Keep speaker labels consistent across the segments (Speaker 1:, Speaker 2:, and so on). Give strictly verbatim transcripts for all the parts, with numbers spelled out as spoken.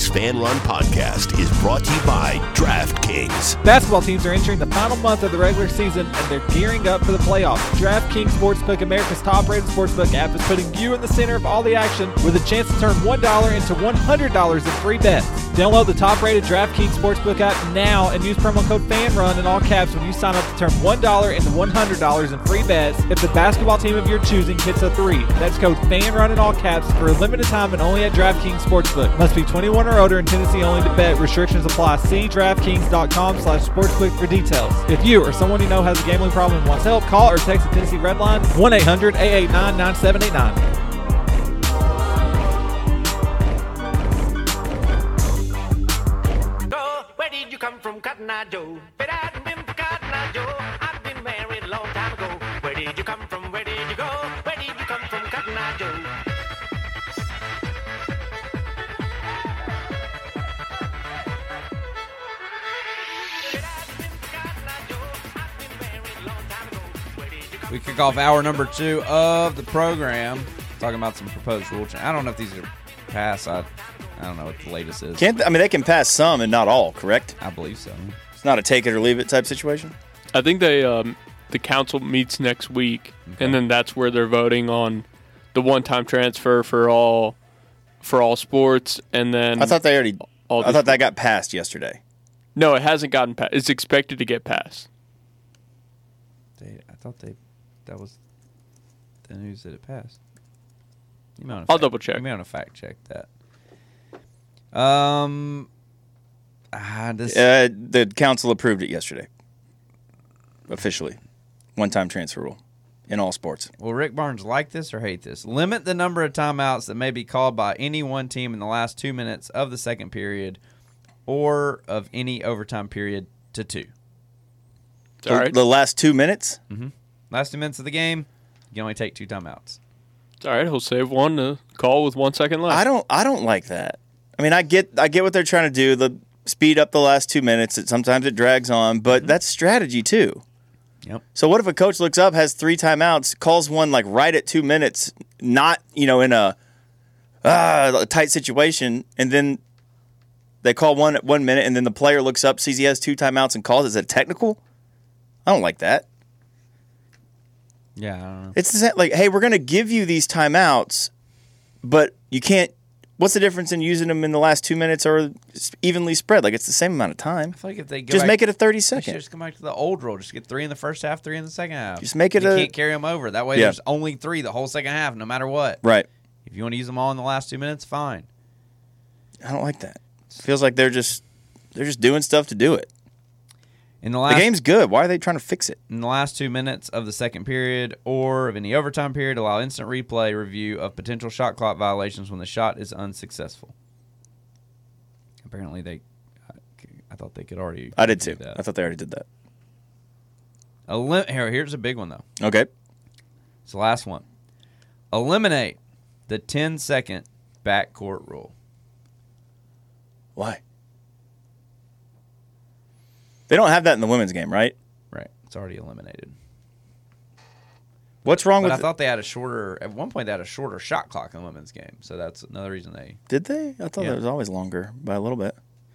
Speaker 1: Kings Fan Run podcast is brought to you by DraftKings.
Speaker 2: Basketball teams are entering the final month of the regular season, and they're gearing up for the playoffs. DraftKings Sportsbook, America's top-rated sportsbook app, is putting you in the center of all the action with a chance to turn one dollar into one hundred dollars in free bets. Download the top-rated DraftKings Sportsbook app now and use promo code FANRUN in all caps when you sign up to turn one dollar into one hundred dollars in free bets if the basketball team of your choosing hits a three. That's code FANRUN in all caps for a limited time and only at DraftKings Sportsbook. Must be twenty-one or older and Tennessee only to bet. Restrictions apply. See DraftKings.com slash sportsbook for details. If you or someone you know has a gambling problem and wants help, call or text the Tennessee Red Line one eight hundred eight eight nine nine seven eight nine.
Speaker 3: Where did you come from, Cotton Eye Joe? Bet I hadn't been for Cotton Eye Joe. I've been married a long time ago. Where did you come from? Where did you go? Where did you come from, Cotton Eye Joe?
Speaker 4: We kick off hour number two of the program, talking about some proposed rule change. I don't know if these are passed. I, I don't know what the latest is.
Speaker 5: Can't th- I mean, they can pass some and not all, correct?
Speaker 4: I believe so.
Speaker 5: It's not a take it or leave it type situation?
Speaker 6: I think they um, the council meets next week,
Speaker 4: Okay.
Speaker 6: and then that's where they're voting on the one-time transfer for all for all sports, and then
Speaker 5: I thought they already.
Speaker 6: all
Speaker 5: I thought that got passed yesterday.
Speaker 6: No, it hasn't gotten passed. It's expected to get passed.
Speaker 4: They, I thought they that was the news that it passed. You may wanna
Speaker 6: I'll
Speaker 4: fact-
Speaker 6: double check.
Speaker 4: You may want to fact check that. Um, ah, this
Speaker 5: Uh, the council approved it yesterday. Officially. One-time transfer rule in all sports.
Speaker 4: will Rick Barnes like this or hate this? Limit the number of timeouts that may be called by any one team in the last two minutes of the second period, or of any overtime period, to two.
Speaker 6: All right.
Speaker 5: The last two minutes?
Speaker 4: Last two minutes of the game, you can only take two timeouts.
Speaker 6: It's all right. He'll save one to call with one second left.
Speaker 5: I don't. I don't like that. I mean, I get. I get what they're trying to do. The speed up the last two minutes. It, sometimes it drags on, but that's strategy too.
Speaker 4: Yep.
Speaker 5: So what if a coach looks up, has three timeouts, calls one like right at two minutes, not you know in a, uh, a tight situation, and then they call one at one minute, and then the player looks up, sees he has two timeouts, and calls. Is it technical? I don't like that.
Speaker 4: Yeah, I don't know.
Speaker 5: It's the same, like, hey, we're going to give you these timeouts, but you can't. What's the difference in using them in the last two minutes or evenly spread? Like, it's the same amount of time.
Speaker 4: I feel like if they go
Speaker 5: Just
Speaker 4: back,
Speaker 5: make it a thirty
Speaker 4: they should
Speaker 5: second.
Speaker 4: just come back to the old rule. Just get three in the first half, three in the second half.
Speaker 5: Just make it
Speaker 4: you
Speaker 5: a-
Speaker 4: can't carry them over. That way,
Speaker 5: Yeah.
Speaker 4: there's only three the whole second half, no matter what.
Speaker 5: Right.
Speaker 4: If you want to use them all in the last two minutes, fine.
Speaker 5: I don't like that. It feels like they're just they're just doing stuff to do it.
Speaker 4: In the
Speaker 5: The
Speaker 4: last
Speaker 5: game's good. Why are they trying to fix it?
Speaker 4: in the last two minutes of the second period or of any overtime period, allow instant replay review of potential shot clock violations when the shot is unsuccessful. Apparently, they. I, I thought they could already.
Speaker 5: I did
Speaker 4: do
Speaker 5: too.
Speaker 4: that.
Speaker 5: I thought they already did that.
Speaker 4: Elim- here, here's a big one though.
Speaker 5: Okay.
Speaker 4: It's the last one. Eliminate the ten second backcourt rule.
Speaker 5: Why? They don't have that in the women's game, right?
Speaker 4: Right, it's already eliminated.
Speaker 5: What's wrong
Speaker 4: But
Speaker 5: with
Speaker 4: I
Speaker 5: it?
Speaker 4: thought they had a shorter. At one point, they had a shorter shot clock in the women's game, so that's another reason they.
Speaker 5: Did they? I thought
Speaker 4: Yeah.
Speaker 5: it was always longer by a little bit.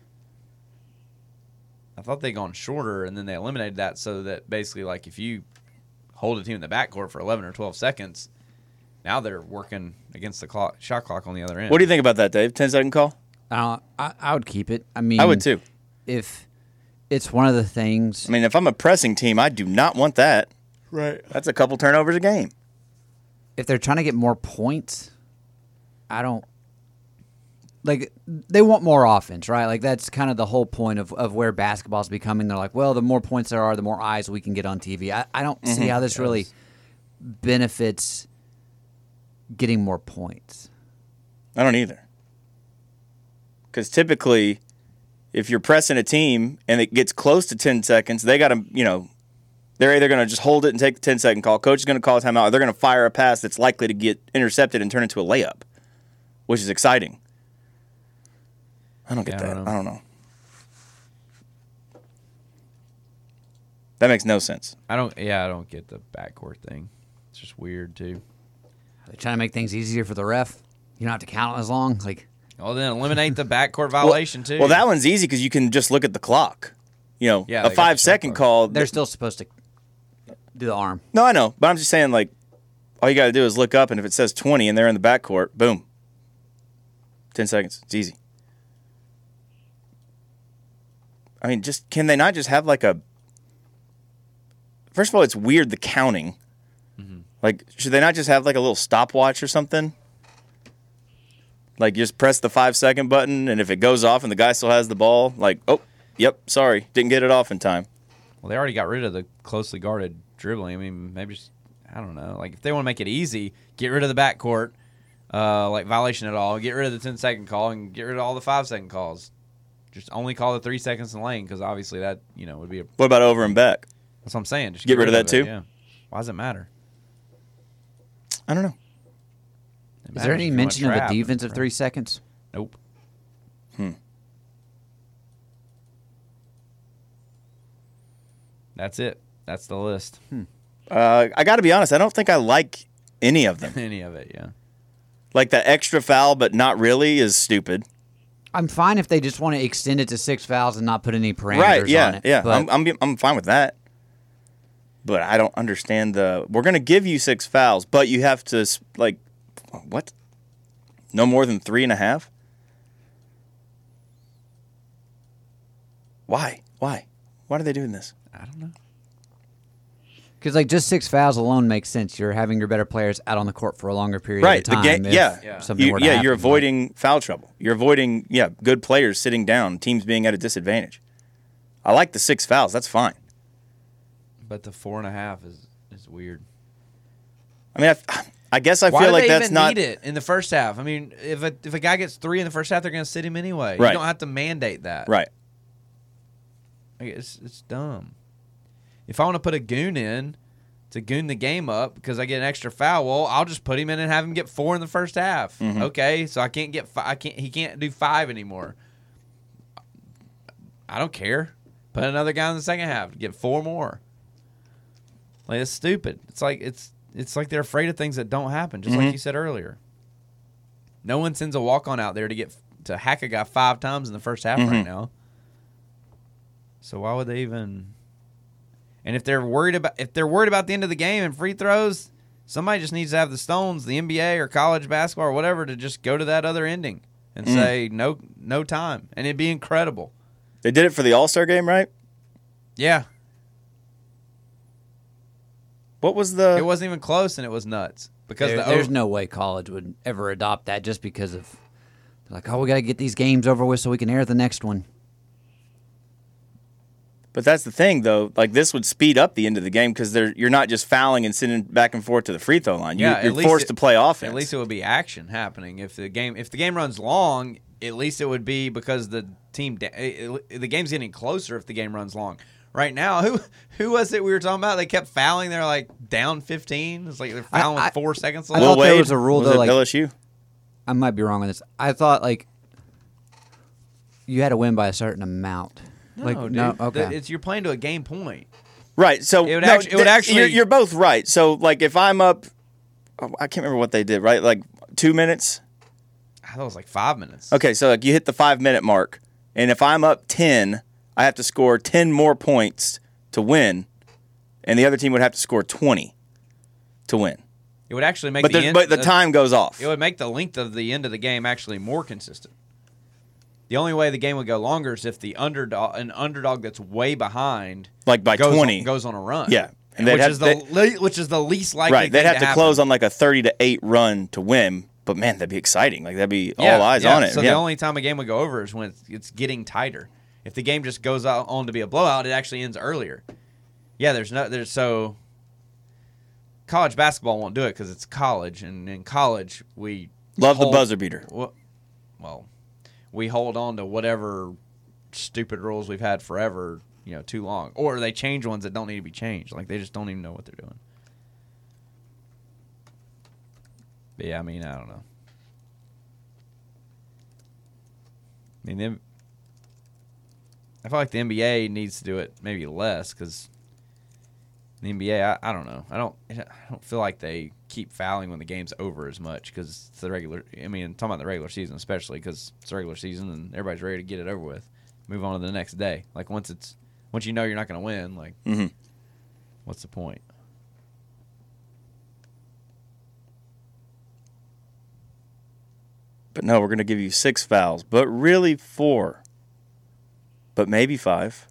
Speaker 4: I thought they gone shorter, and then they eliminated that so that basically, like, if you hold a team in the backcourt for eleven or twelve seconds, now they're working against the clock, shot clock on the other end.
Speaker 5: What do you think about that, Dave? ten second call?
Speaker 7: Uh, I, I would keep it. I mean,
Speaker 5: I would too.
Speaker 7: If it's one of the things.
Speaker 5: I mean, if I'm a pressing team, I do not want that.
Speaker 4: Right.
Speaker 5: That's a couple turnovers a game.
Speaker 7: If they're trying to get more points, I don't like. They want more offense, right? Like that's kind of the whole point of, of where basketball's becoming. They're like, well, the more points there are, the more eyes we can get on T V. I, I don't see how this really benefits getting more points.
Speaker 5: I don't either. Because typically, if you're pressing a team and it gets close to ten seconds, they got to, you know, they're either going to just hold it and take the ten second call. Coach is going to call a timeout, or they're going to fire a pass that's likely to get intercepted and turn into a layup, which is exciting. I don't get
Speaker 4: Yeah, I
Speaker 5: that.
Speaker 4: don't know.
Speaker 5: I don't know. That makes no sense.
Speaker 4: I don't. Yeah, I don't get the backcourt thing. It's just weird too.
Speaker 7: They're trying to make things easier for the ref. You don't have to count as long. Like
Speaker 4: Well, then eliminate the backcourt violation too.
Speaker 5: Well, that one's easy because you can just look at the clock. You know,
Speaker 4: Yeah,
Speaker 5: a
Speaker 4: they got the
Speaker 5: five
Speaker 4: shot
Speaker 5: second
Speaker 4: clock.
Speaker 5: call.
Speaker 7: They're still supposed to do the arm.
Speaker 5: No, I know, but I'm just saying, like, all you got to do is look up, and if it says twenty and they're in the backcourt, boom, ten seconds. It's easy. I mean, just can they not just have like a? First of all, it's weird the counting.
Speaker 4: Mm-hmm.
Speaker 5: Like, should they not just have like a little stopwatch or something? Like, just press the five second button, and if it goes off and the guy still has the ball, like, oh, yep, sorry, didn't get it off in time.
Speaker 4: Well, they already got rid of the closely guarded dribbling. I mean, maybe just, I don't know. Like, if they want to make it easy, get rid of the backcourt, uh, like violation at all. Get rid of the ten second call and get rid of all the five second calls. Just only call the three seconds in lane because obviously that, you know, would be a.
Speaker 5: What about over and back?
Speaker 4: That's what I'm saying. Just
Speaker 5: Get rid of that
Speaker 4: it,
Speaker 5: too?
Speaker 4: Yeah. Why does it matter?
Speaker 5: I don't know.
Speaker 4: It
Speaker 7: Is
Speaker 4: matters
Speaker 7: there
Speaker 4: if
Speaker 7: any
Speaker 4: you want
Speaker 7: mention of a
Speaker 4: trap.
Speaker 7: defense of three seconds?
Speaker 4: Nope.
Speaker 5: Hmm.
Speaker 4: That's it. That's the list.
Speaker 5: Uh, I got to be honest. I don't think I like any of them.
Speaker 4: Any of it, yeah.
Speaker 5: Like the extra foul, but not really, is stupid.
Speaker 7: I'm fine if they just want to extend it to six fouls and not put any parameters
Speaker 5: Right? Yeah,
Speaker 7: on it.
Speaker 5: yeah.
Speaker 7: But
Speaker 5: I'm, I'm I'm fine with that. But I don't understand the. We're gonna give you six fouls, but you have to s- like, what? No more than three and a half. Why? Why? Why are they doing this?
Speaker 4: I don't know.
Speaker 7: because like just six fouls alone makes sense. You're having your better players out on the court for a longer period
Speaker 5: Right.
Speaker 7: of time.
Speaker 5: The game.
Speaker 7: if
Speaker 5: Yeah.
Speaker 4: Yeah.
Speaker 7: Something
Speaker 5: You-
Speaker 7: were to
Speaker 5: yeah.
Speaker 7: happen,
Speaker 5: You're
Speaker 7: but-
Speaker 5: avoiding foul trouble. You're avoiding yeah good players sitting down. Teams being at a disadvantage. I like the six fouls. That's fine.
Speaker 4: But the four and a half is is weird.
Speaker 5: I mean, I, I guess I
Speaker 4: Why
Speaker 5: feel
Speaker 4: do
Speaker 5: like
Speaker 4: they
Speaker 5: that's
Speaker 4: even
Speaker 5: not.
Speaker 4: need it in the first half? I mean, if a if a guy gets three in the first half, they're going to sit him anyway.
Speaker 5: Right.
Speaker 4: You don't have to mandate that.
Speaker 5: Right.
Speaker 4: Like, it's it's dumb. If I want to put a goon in to goon the game up because I get an extra foul, well, I'll just put him in and have him get four in the first half.
Speaker 5: Mm-hmm.
Speaker 4: Okay, so I can't get fi- I can't he can't do five anymore. I don't care. Put another guy in the second half, get four more. Like, it's stupid. It's like it's it's like they're afraid of things that don't happen, just
Speaker 5: Mm-hmm.
Speaker 4: like you said earlier. No one sends a walk on out there to get to hack a guy five times in the first half
Speaker 5: Mm-hmm.
Speaker 4: right now. So why would they even? And if they're worried about if they're worried about the end of the game and free throws, somebody just needs to have the stones, the N B A or college basketball or whatever, to just go to that other ending and
Speaker 5: Mm.
Speaker 4: say no no time, and it'd be incredible.
Speaker 5: They did it for the All-Star game, right?
Speaker 4: Yeah,
Speaker 5: What was the?
Speaker 4: it wasn't even close, and it was nuts because
Speaker 7: There-
Speaker 4: the
Speaker 7: there's
Speaker 4: over-
Speaker 7: no way college would ever adopt that just because of they're like, oh, we got to get these games over with so we can air the next one.
Speaker 5: But that's the thing, though. Like, this would speed up the end of the game because you're not just fouling and sitting back and forth to the free throw line. You,
Speaker 4: Yeah, at
Speaker 5: you're
Speaker 4: least
Speaker 5: forced
Speaker 4: it-
Speaker 5: to play offense.
Speaker 4: At least it would be action happening. If the game if the game runs long, at least it would be because the team da- it, it- the game's getting closer if the game runs long. Right now, who who was it we were talking about? They kept fouling. They're like down fifteen. It's like they're
Speaker 7: I-
Speaker 4: fouling
Speaker 7: I-
Speaker 4: with four seconds
Speaker 7: I
Speaker 4: left.
Speaker 5: Will
Speaker 7: thought there
Speaker 5: Wade,
Speaker 7: was a rule,
Speaker 5: was
Speaker 7: though,
Speaker 5: it
Speaker 7: like-
Speaker 5: L S U?
Speaker 7: I might be wrong on this. I thought like you had to win by a certain amount. like
Speaker 4: no,
Speaker 7: no,
Speaker 4: dude.
Speaker 7: okay.
Speaker 4: The- it's you're playing to a game point.
Speaker 5: Right. So
Speaker 4: It would
Speaker 5: no,
Speaker 4: actu- it would
Speaker 5: th-
Speaker 4: actually-
Speaker 5: You're, you're both right. So like, if I'm up, oh, I can't remember what they did. Right, like two minutes.
Speaker 4: I thought it was like five minutes.
Speaker 5: Okay, so like you hit the five minute mark, and if I'm up ten, I have to score ten more points to win, and the other team would have to score twenty to win.
Speaker 4: It would actually make
Speaker 5: But
Speaker 4: the
Speaker 5: the,
Speaker 4: end,
Speaker 5: but the
Speaker 4: uh,
Speaker 5: time goes off.
Speaker 4: It would make the length of the end of the game actually more consistent. The only way the game would go longer is if the underdog, an underdog that's way behind,
Speaker 5: Like by
Speaker 4: goes
Speaker 5: twenty.
Speaker 4: on, goes on a run.
Speaker 5: Yeah. And they'd
Speaker 4: which
Speaker 5: have-
Speaker 4: is the le- which is the least likely.
Speaker 5: Right, they'd
Speaker 4: thing
Speaker 5: have to,
Speaker 4: happen.
Speaker 5: close on like a thirty to eight run to win. But man, that'd be exciting. Like that'd be
Speaker 4: Yeah,
Speaker 5: all eyes
Speaker 4: yeah.
Speaker 5: on it.
Speaker 4: So
Speaker 5: yeah.
Speaker 4: the only time a game would go over is when it's, it's getting tighter. If the game just goes out on to be a blowout, it actually ends earlier. Yeah, there's no there's so college basketball won't do it because it's college, and in college we
Speaker 5: Love the
Speaker 4: hold-
Speaker 5: buzzer beater.
Speaker 4: Well, well, we hold on to whatever stupid rules we've had forever, you know, too long, or they change ones that don't need to be changed. Like they just don't even know what they're doing. But yeah, I mean, I don't know. I mean, them, I feel like the N B A needs to do it maybe less because the N B A, I, I don't know, I don't, I don't feel like they keep fouling when the game's over as much because it's the regular. I mean, I'm talking about the regular season, especially because it's the regular season and everybody's ready to get it over with, move on to the next day. Like once it's once you know you're not going to win, like
Speaker 5: Mm-hmm.
Speaker 4: what's the point?
Speaker 5: But no, we're going to give you six fouls, but really four. But maybe five.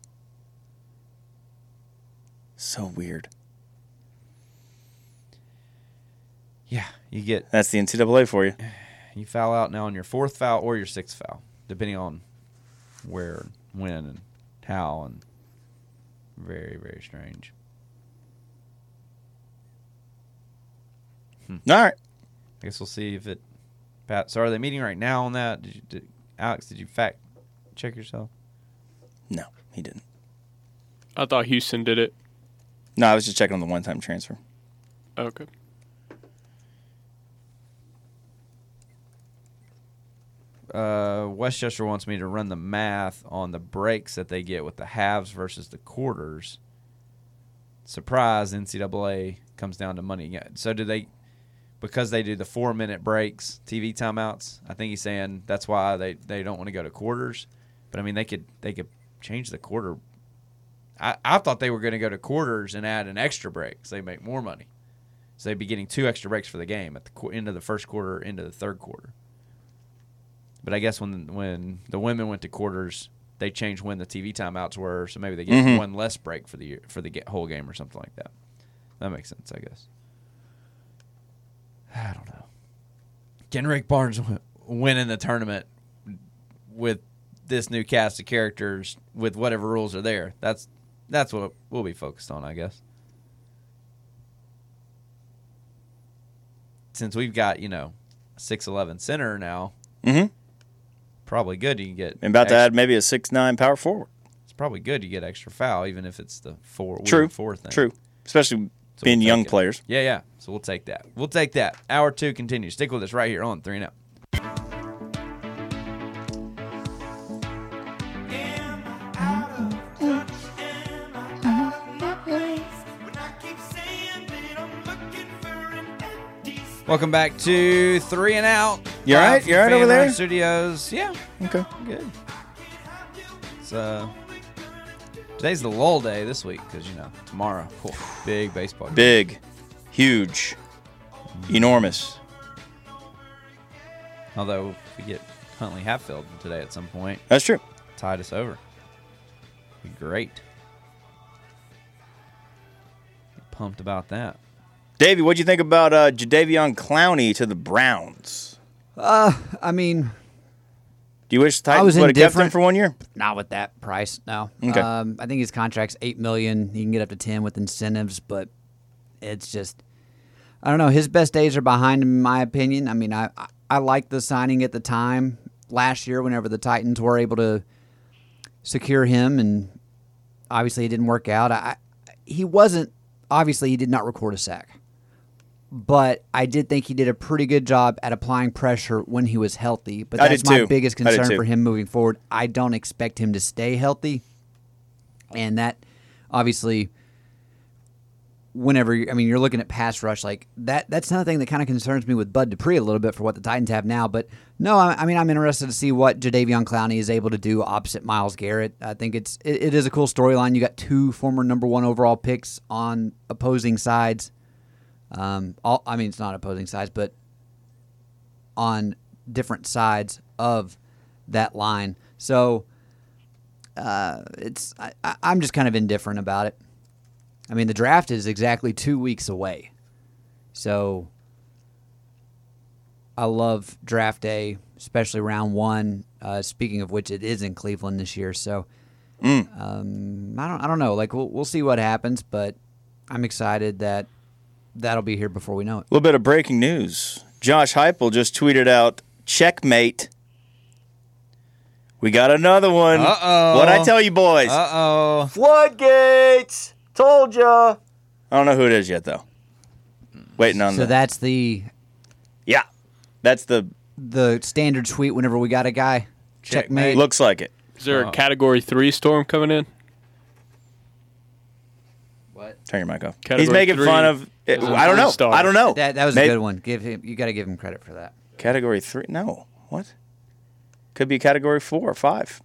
Speaker 5: So weird.
Speaker 4: Yeah, you get
Speaker 5: That's the N C double A for you.
Speaker 4: you foul out now on your fourth foul or your sixth foul, depending on where, when, and how, and very, very strange.
Speaker 5: All right.
Speaker 4: I guess we'll see if it. Pat, so are they meeting right now on that? Did you, did, Alex, did you fact check yourself?
Speaker 5: No, he didn't.
Speaker 6: I thought Houston did it.
Speaker 5: No, I was just checking on the one-time transfer.
Speaker 6: Okay.
Speaker 4: Uh, Westchester wants me to run the math on the breaks that they get with the halves versus the quarters. Surprise, N C double A comes down to money again. So do they, because they do the four-minute breaks, T V timeouts, I think he's saying that's why they, they don't want to go to quarters. But, I mean, they could they could change the quarter. I, I thought they were going to go to quarters and add an extra break so they make more money. So they'd be getting two extra breaks for the game at the qu- end of the first quarter, into the third quarter. But I guess when when the women went to quarters, they changed when the T V timeouts were, so maybe they get
Speaker 5: Mhm.
Speaker 4: one less break for the year, for the ge- whole game or something like that. That makes sense, I guess. I don't know. Can Rick Barnes w- win in the tournament with this new cast of characters with whatever rules are there? That's that's what we'll be focused on, I guess. Since we've got, you know, a six eleven center now,
Speaker 5: Mm-hmm.
Speaker 4: probably good you can get.
Speaker 5: I'm about to
Speaker 4: extra-
Speaker 5: add maybe a six nine power forward.
Speaker 4: It's probably good you get extra foul, even if it's the four. weird
Speaker 5: True.
Speaker 4: Four thing.
Speaker 5: True. Especially
Speaker 4: So
Speaker 5: being
Speaker 4: we'll
Speaker 5: young
Speaker 4: take it.
Speaker 5: players.
Speaker 4: Yeah, yeah. So we'll take that. We'll take that. Hour two continues. Stick with us right here on Three and Out. Welcome back to Three and Out.
Speaker 5: You all
Speaker 4: Live
Speaker 5: right?
Speaker 4: from
Speaker 5: You all right over
Speaker 4: Fan Run
Speaker 5: there?
Speaker 4: Studios. Yeah,
Speaker 5: Okay.
Speaker 4: good. It's uh, today's the lull day this week because you know tomorrow, cool, big baseball game.
Speaker 5: Big, huge, enormous.
Speaker 4: Although if we get Huntley Hatfield today at some point,
Speaker 5: That's true.
Speaker 4: tide us over. Be great. Pumped about that.
Speaker 5: Davey, what'd you think about uh, Jadeveon Clowney to the Browns?
Speaker 7: Uh, I mean,
Speaker 5: Do you wish the
Speaker 7: I
Speaker 5: Titans
Speaker 7: was
Speaker 5: would have kept him
Speaker 7: indifferent.
Speaker 5: for one year?
Speaker 7: not with that price. No.
Speaker 5: Okay.
Speaker 7: Um, I think his contract's eight million. He can get up to ten with incentives, but it's just, I don't know. His best days are behind him, in my opinion. I mean, I I, I liked the signing at the time last year, whenever the Titans were able to secure him, and obviously it didn't work out. I he wasn't obviously he did not record a sack. But I did think he did a pretty good job at applying pressure when he was healthy. But
Speaker 5: I
Speaker 7: that's
Speaker 5: did
Speaker 7: my
Speaker 5: too.
Speaker 7: biggest
Speaker 5: I did
Speaker 7: concern
Speaker 5: too.
Speaker 7: for him moving forward. I don't expect him to stay healthy. And that, obviously, whenever, I mean, you're looking at pass rush, like that, that's another thing that kind of concerns me with Bud Dupree a little bit for what the Titans have now. But no, I, I mean, I'm interested to see what Jadeveon Clowney is able to do opposite Myles Garrett. I think it's it, it is a cool storyline. You got two former number one overall picks on opposing sides. Um, all, I mean, it's not opposing sides, but on different sides of that line. So uh, it's I, I- I'm just kind of indifferent about it. I mean, the draft is exactly two weeks away. So I love draft day, especially round one. Uh, speaking of which, it is in Cleveland this year. So um, I don't I don't know. Like we'll we'll see what happens, but I'm excited that that'll be here before we know it.
Speaker 5: A little bit of breaking news. Josh Heupel just tweeted out, checkmate. We got another one.
Speaker 4: Uh-oh.
Speaker 5: What'd I tell you, boys?
Speaker 4: Uh-oh.
Speaker 5: Floodgates. Told ya. I don't know who it is yet, though. Waiting on
Speaker 7: So
Speaker 5: the...
Speaker 7: that's the
Speaker 5: Yeah. That's the...
Speaker 7: the standard tweet whenever we got a guy. Checkmate.
Speaker 5: Looks like it.
Speaker 6: Is there
Speaker 4: Oh.
Speaker 6: a Category three storm coming in?
Speaker 7: What?
Speaker 5: Turn your mic off.
Speaker 6: Category
Speaker 5: He's making
Speaker 6: three
Speaker 5: fun of. It,
Speaker 6: is a
Speaker 5: I don't know.
Speaker 6: three-star.
Speaker 5: I don't know.
Speaker 7: That that was
Speaker 5: Maybe-
Speaker 7: a good one. Give him. You got to give him credit for that.
Speaker 5: Category three? No. What? Could be category four or five.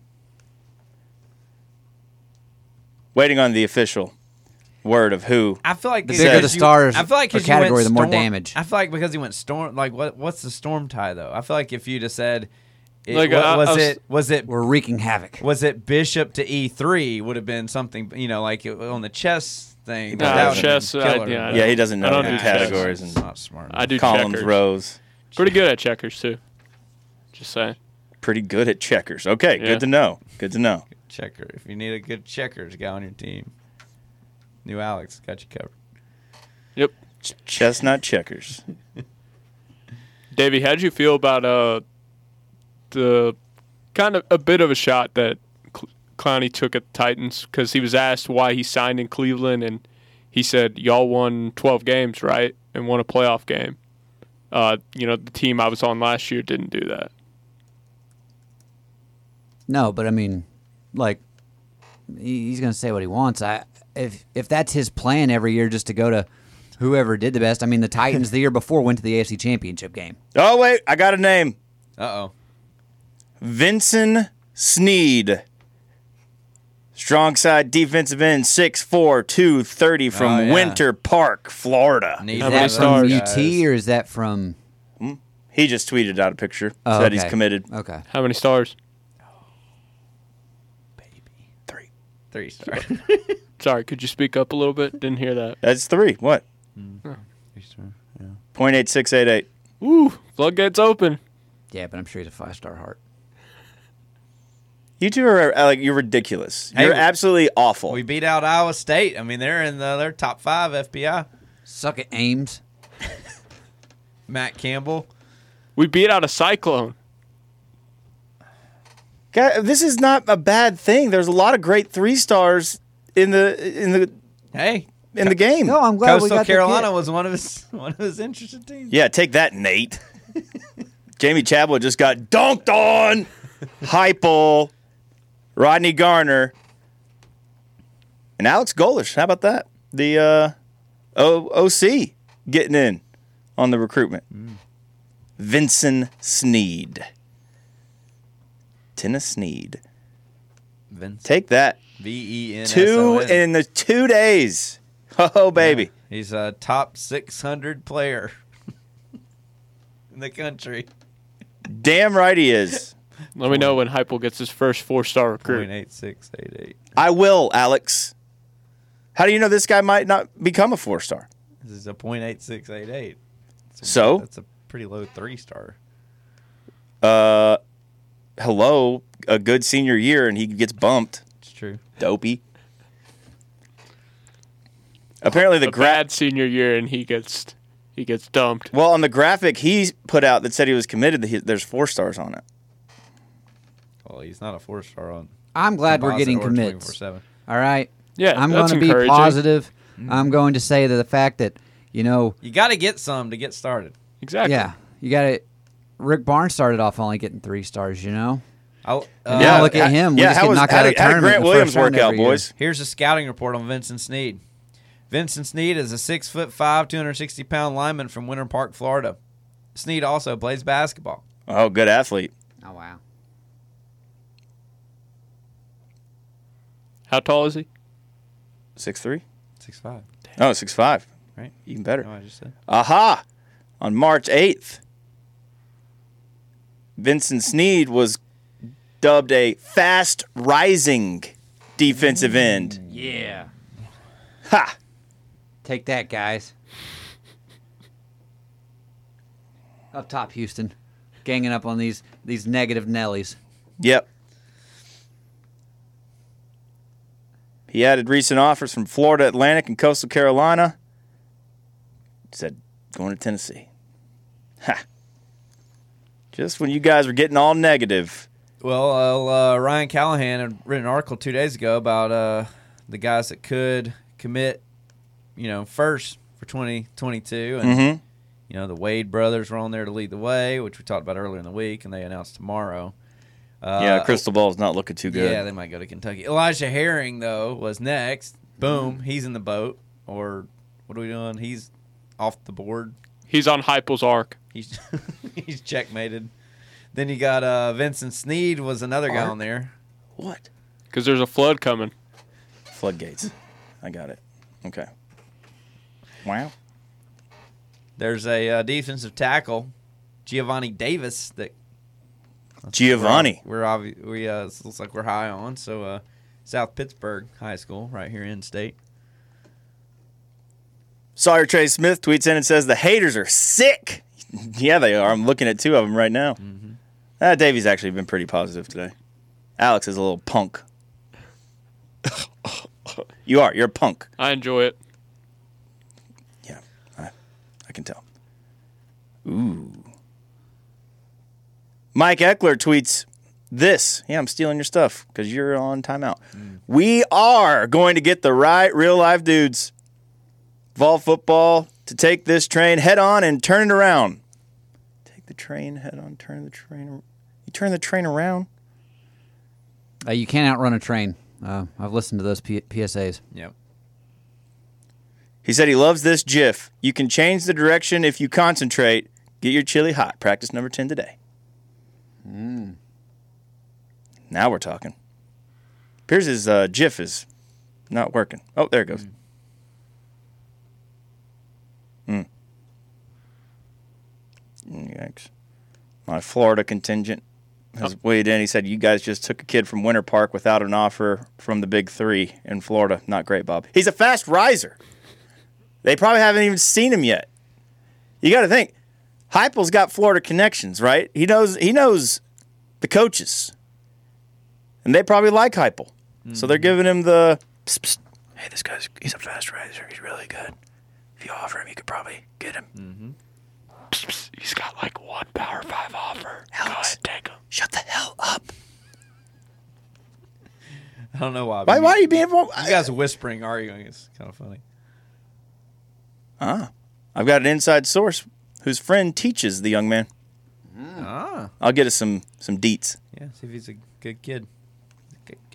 Speaker 5: Waiting on the official word of who.
Speaker 4: I feel like
Speaker 7: The
Speaker 4: because
Speaker 7: bigger the
Speaker 4: you-
Speaker 7: stars
Speaker 4: I feel like
Speaker 7: or
Speaker 4: 'cause you went
Speaker 7: category, the more
Speaker 4: storm-
Speaker 7: damage.
Speaker 4: I feel like because he went storm. Like what? What's the storm tie though? I feel like if you'd have said, it,
Speaker 6: Like,
Speaker 4: what,
Speaker 6: I-
Speaker 4: was
Speaker 6: I was-
Speaker 4: it? Was it?
Speaker 7: We're wreaking havoc.
Speaker 4: Was it bishop to e three? Would have been something. You know, like it, on the chess thing.
Speaker 5: Nah,
Speaker 4: that would've been
Speaker 6: chess, I-
Speaker 4: killer.
Speaker 6: yeah, I
Speaker 5: Yeah, he doesn't
Speaker 6: I
Speaker 5: know
Speaker 6: don't
Speaker 5: the
Speaker 6: do
Speaker 5: categories
Speaker 4: He's
Speaker 5: and
Speaker 4: not smart.
Speaker 6: I do
Speaker 5: columns,
Speaker 6: checkers.
Speaker 5: rows.
Speaker 6: Pretty good at checkers too. Just saying.
Speaker 5: Pretty good at checkers. Okay,
Speaker 6: Yeah.
Speaker 5: good to know. Good to know.
Speaker 4: checker. If you need a good checkers guy on your team, new Alex got you covered.
Speaker 6: Yep.
Speaker 5: Ch- Chestnut checkers.
Speaker 6: Davey, how did you feel about uh the kind of a bit of a shot that Cl- Clowney took at the Titans because he was asked why he signed in Cleveland and he said, "Y'all won twelve games, right, and won a playoff game. Uh, you know, the team I was on last year didn't do that."
Speaker 7: No, but I mean, like, he- he's going to say what he wants. I if if that's his plan every year, just to go to whoever did the best. I mean, the Titans the year before went to the A F C Championship game.
Speaker 5: Oh, wait. I got a name.
Speaker 4: Uh oh.
Speaker 5: Vincent Sneed. Strong side defensive end, six four, two thirty from
Speaker 4: Oh, yeah.
Speaker 5: Winter Park, Florida.
Speaker 4: Need
Speaker 6: How
Speaker 7: Is
Speaker 6: many
Speaker 7: that from
Speaker 6: stars?
Speaker 7: U T or is that from?
Speaker 5: He just tweeted out a picture.
Speaker 7: Oh,
Speaker 5: said
Speaker 7: okay.
Speaker 5: he's committed.
Speaker 7: Okay.
Speaker 6: How many stars?
Speaker 5: Three.
Speaker 4: Three star.
Speaker 6: Sorry, could you speak up a little bit? Didn't hear that.
Speaker 5: That's three. What?
Speaker 4: Three star. Yeah.
Speaker 5: point eight six eight eight.
Speaker 6: Woo! Floodgates open.
Speaker 7: Yeah, but I'm sure he's a five star heart.
Speaker 5: You two are uh, like you're ridiculous.
Speaker 4: Hey,
Speaker 5: You're
Speaker 4: we-
Speaker 5: absolutely awful.
Speaker 4: We beat out Iowa State. I mean, they're in the their top five F B I.
Speaker 7: Suck it, Ames.
Speaker 4: Matt Campbell.
Speaker 6: We beat out a Cyclone.
Speaker 5: Guy, this is not a bad thing. There's a lot of great three stars in the in the
Speaker 4: Hey,
Speaker 5: in the game.
Speaker 7: No, I'm glad we
Speaker 4: Coastal
Speaker 7: got the
Speaker 4: Carolina
Speaker 7: kid.
Speaker 4: was one of his one of his interesting teams.
Speaker 5: Yeah, take that, Nate. Jamie Chadwell just got dunked on. Heupel, Rodney Garner, and Alex Golish. How about that? The uh, o- OC getting in on the recruitment.
Speaker 4: Mm.
Speaker 5: Vincent Sneed. Tennis Sneed.
Speaker 4: Vince.
Speaker 5: Take that.
Speaker 4: V E N S O
Speaker 5: Two
Speaker 4: N.
Speaker 5: in the two days. Oh, baby.
Speaker 4: He's a top six hundred player in the country.
Speaker 5: Damn right he is.
Speaker 6: Let me know when Heupel gets his first four-star recruit.
Speaker 4: Point eight six eight eight.
Speaker 5: I will, Alex. How do you know this guy might not become a four star?
Speaker 4: This is a point eight six eight eight.
Speaker 5: So?
Speaker 4: that's a pretty low three star.
Speaker 5: Uh, hello, a good senior year, and he gets bumped.
Speaker 4: It's true.
Speaker 5: Dopey. Apparently, the
Speaker 6: a
Speaker 5: gra-
Speaker 6: bad senior year, and he gets he gets dumped.
Speaker 5: well on the graphic he put out that said he was committed. He, there's four stars on it.
Speaker 4: Well, he's not a four star on.
Speaker 7: I'm glad we're
Speaker 4: composite
Speaker 7: getting
Speaker 4: or
Speaker 7: commits.
Speaker 4: twenty-four seven.
Speaker 7: All right.
Speaker 6: Yeah,
Speaker 7: I'm
Speaker 6: that's
Speaker 7: going to be
Speaker 6: encouraging.
Speaker 7: positive. I'm going to say that the fact that, you know,
Speaker 4: You got to get some to get started.
Speaker 6: Exactly.
Speaker 7: yeah, you got to. Rick Barnes started off only getting three stars, you know?
Speaker 4: I'll,
Speaker 7: And
Speaker 4: uh,
Speaker 7: now look at him. We
Speaker 5: yeah,
Speaker 7: just
Speaker 5: how
Speaker 7: get
Speaker 5: was,
Speaker 7: knocked
Speaker 5: how
Speaker 7: out of
Speaker 5: did,
Speaker 7: the
Speaker 5: how did
Speaker 7: tournament
Speaker 5: Grant
Speaker 7: in the
Speaker 5: Williams
Speaker 7: first round
Speaker 5: work out,
Speaker 7: every year.
Speaker 5: boys?
Speaker 4: Here's a scouting report on Vincent Sneed. Vincent Sneed is a six foot five, two hundred sixty pound lineman from Winter Park, Florida. Sneed also plays basketball.
Speaker 5: Oh, good athlete.
Speaker 7: Oh, wow.
Speaker 6: How tall is he?
Speaker 5: Six three.
Speaker 4: Six five.
Speaker 5: Oh, six five.
Speaker 4: Right.
Speaker 5: Even better.
Speaker 4: No, I just said.
Speaker 5: Aha! On March eighth, Vincent Sneed was dubbed a fast rising defensive end.
Speaker 7: Yeah.
Speaker 5: Ha!
Speaker 7: Take that, guys. Up top, Houston. Ganging up on these these negative Nellies.
Speaker 5: Yep. He added recent offers from Florida Atlantic and Coastal Carolina. Said, going to Tennessee. Ha! Just when you guys were getting all negative.
Speaker 4: Well, uh, uh, Ryan Callahan had written an article two days ago about uh, the guys that could commit, you know, first for twenty twenty-two. And,
Speaker 5: Mm-hmm.
Speaker 4: you know, the Wade brothers were on there to lead the way, which we talked about earlier in the week, and they announced tomorrow. Uh,
Speaker 5: Yeah, Crystal Ball's not looking too good.
Speaker 4: Yeah, they might go to Kentucky. Elijah Herring, though, was next. Boom, he's in the boat. or what are we doing? He's off the board.
Speaker 6: He's on Heupel's arc.
Speaker 4: He's he's checkmated. Then you got uh, Vincent Sneed was another guy
Speaker 5: Arc?
Speaker 4: on there.
Speaker 5: What?
Speaker 6: Because there's a flood coming.
Speaker 5: Floodgates. I got it. Okay. Wow.
Speaker 4: There's a uh, defensive tackle, Giovanni Davis. That
Speaker 5: Giovanni.
Speaker 4: We're, we're obvi- we uh, it looks like we're high on. So uh, South Pittsburgh High School, right here in state.
Speaker 5: Sawyer Trey Smith tweets in and says, the haters are sick. Yeah, they are. I'm looking at two of them right now. Mm-hmm. Uh, Davey's actually been pretty positive today. Alex is a little punk. You are. You're a punk.
Speaker 6: I enjoy it.
Speaker 5: Yeah, I, I can tell. Ooh. Mike Eckler tweets this. Yeah, I'm stealing your stuff because you're on timeout. Mm. We are going to get the right real-life dudes. Vol football to take this train head on and turn it around. Take the train head on, turn the train. You turn the train around.
Speaker 7: Uh, you can't outrun a train. Uh, I've listened to those P- PSAs.
Speaker 4: Yep.
Speaker 5: He said he loves this GIF. You can change the direction if you concentrate. Get your chili hot. Practice number ten today.
Speaker 7: Mm.
Speaker 5: Now we're talking. Pierce's uh, GIF is not working. Oh, there it goes. Mm. Mm. Yikes. My Florida contingent has weighed in. He said, you guys just took a kid from Winter Park without an offer from the big three in Florida. Not great, Bob. He's a fast riser. They probably haven't even seen him yet. You got to think. Heupel's got Florida connections, right? He knows he knows the coaches. And they probably like Heupel. Mm-hmm. So they're giving him the, psst, psst, hey, this guy's he's a fast riser. He's really good. If you offer him, you could probably get him.
Speaker 6: Mm-hmm. Psst, psst, he's got like one Power Five offer.
Speaker 5: Alex,
Speaker 6: Go ahead, take him.
Speaker 5: Shut the hell up.
Speaker 4: I don't know why.
Speaker 5: Why,
Speaker 4: you,
Speaker 5: why are you being...
Speaker 4: You guys whispering, arguing. It's kind of funny.
Speaker 5: Ah. I've got an inside source whose friend teaches the young man.
Speaker 4: Mm. Ah.
Speaker 5: I'll get us some, some deets.
Speaker 4: Yeah, see if he's a good kid. Good kid.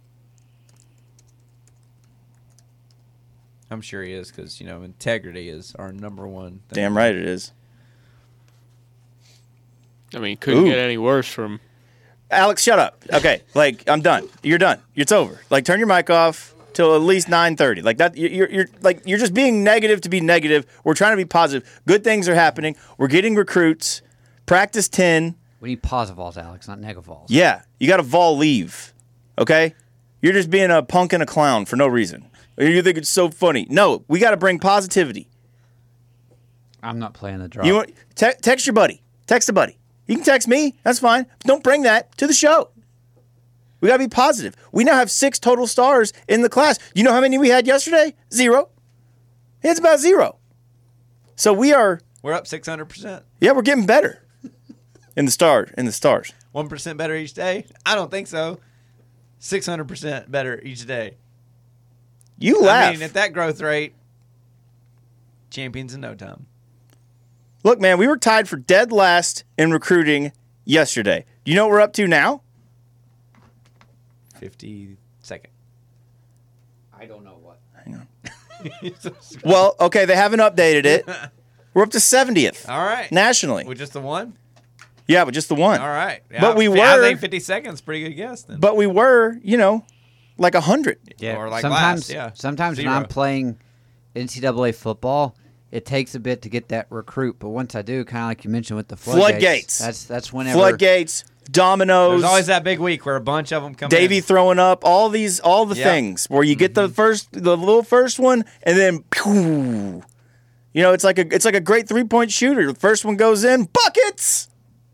Speaker 4: I'm sure he is because, you know, integrity is our number one thing.
Speaker 5: Damn right it is.
Speaker 6: I mean, couldn't
Speaker 5: Ooh.
Speaker 6: get any worse from...
Speaker 5: Alex, shut up. Okay, like, I'm done. You're done. It's over. Like, turn your mic off till at least nine thirty. Like, that, you're, you're, like, you're just being negative to be negative. We're trying to be positive. Good things are happening. We're getting recruits. Practice ten.
Speaker 7: We need positivols, Alex, not negavols.
Speaker 5: Yeah, you got to vol leave, okay? You're just being a punk and a clown for no reason. You think it's so funny. No, we got to bring positivity.
Speaker 7: I'm not playing the drop.
Speaker 5: You want, te- text your buddy. Text a buddy. You can text me. That's fine. But don't bring that to the show. We got to be positive. We now have six total stars in the class. You know how many we had yesterday? Zero. It's about zero. So we are...
Speaker 4: We're up six hundred percent.
Speaker 5: Yeah, we're getting better in the star in the stars.
Speaker 4: one percent better each day? I don't think so. six hundred percent better each day.
Speaker 5: You laugh.
Speaker 4: I mean, at that growth rate, champions in no time.
Speaker 5: Look, man, we were tied for dead last in recruiting yesterday. Do you know what we're up to now?
Speaker 4: fifty-second.
Speaker 7: I don't know what.
Speaker 5: Hang on. Well, okay, they haven't updated it. We're up to seventieth.
Speaker 4: All right.
Speaker 5: Nationally.
Speaker 4: With just the one?
Speaker 5: Yeah, but just the one.
Speaker 4: All right. Yeah,
Speaker 5: But we
Speaker 4: I,
Speaker 5: were...
Speaker 4: I think fifty seconds pretty good guess then.
Speaker 5: But we were, you know, like one hundred.
Speaker 7: Yeah,
Speaker 4: Or like
Speaker 7: sometimes,
Speaker 4: last, yeah.
Speaker 7: sometimes
Speaker 4: Zero.
Speaker 7: when I'm playing N C double A football, it takes a bit to get that recruit. But once I do, kind of like you mentioned with the floodgates,
Speaker 5: Floodgates.
Speaker 7: that's that's whenever.
Speaker 5: Floodgates, dominoes.
Speaker 4: There's always that big week where a bunch of them come
Speaker 5: Davey
Speaker 4: in.
Speaker 5: throwing up, all these, all the
Speaker 4: Yep.
Speaker 5: things where you get the first, the little first one, and then, pew, you know, it's like a, it's like a great three point shooter. The first one goes in, buckets.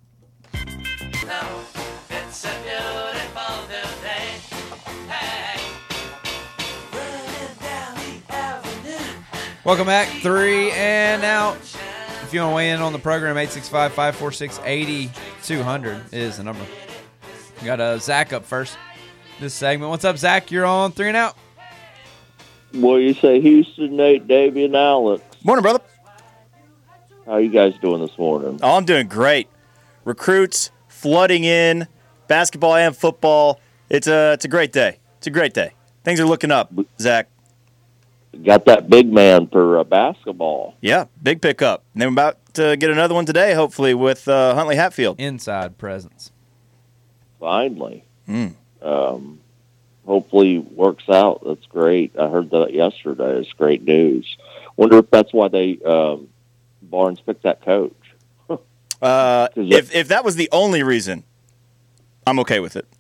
Speaker 3: It's a beautiful new day. Hey. Running down the avenue.
Speaker 4: Welcome back. Three and out. If you want to weigh in on the program, eight six five, five four six, eight two zero zero is the number. We got uh, Zach up first this segment. What's up, Zach? You're on three and out.
Speaker 8: Well, you say Houston, Nate, Davey, and Alex.
Speaker 5: Morning, brother.
Speaker 8: How you guys doing this morning?
Speaker 5: Oh, I'm doing great. Recruits flooding in, basketball and football. It's a, it's a great day. It's a great day. Things are looking up, Zach.
Speaker 8: got that big man for uh, basketball.
Speaker 5: Yeah, big pickup. And they're about to get another one today, hopefully, with uh, Huntley Hatfield.
Speaker 4: Inside presence.
Speaker 8: Finally.
Speaker 5: Mm.
Speaker 8: Um, hopefully works out. That's great. I heard that yesterday. It's great news. Wonder if that's why they um, Barnes picked that coach.
Speaker 5: Uh, if if that was the only reason, I'm okay with it.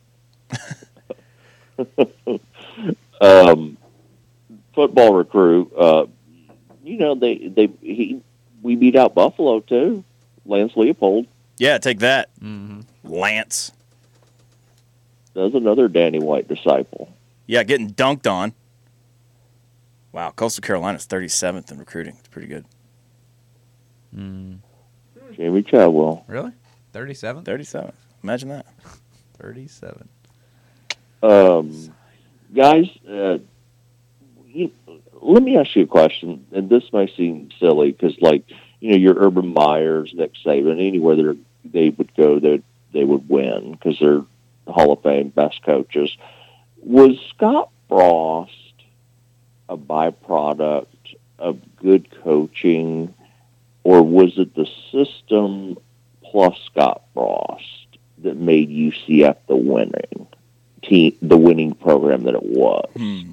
Speaker 8: um, football recruit. Uh, you know they they he we beat out Buffalo too. Lance Leopold.
Speaker 5: Yeah, take that,
Speaker 4: Mm-hmm.
Speaker 5: Lance.
Speaker 8: That's another Danny White disciple.
Speaker 5: Yeah, getting dunked on. Wow, Coastal Carolina's thirty-seventh in recruiting. It's pretty good.
Speaker 4: Mm.
Speaker 8: Jamie Chadwell.
Speaker 4: Really? thirty-seven?
Speaker 5: thirty-seventh. Imagine that.
Speaker 4: thirty-seven.
Speaker 8: Um, guys, uh, you, let me ask you a question, and this may seem silly because, like, you know, your Urban Meyers, Nick Saban, anywhere they they would go, they they would win because they're Hall of Fame best coaches. Was Scott Frost a byproduct of good coaching, or was it the system plus Scott Frost that made U C F the winning team, the winning program that it was?
Speaker 5: Hmm.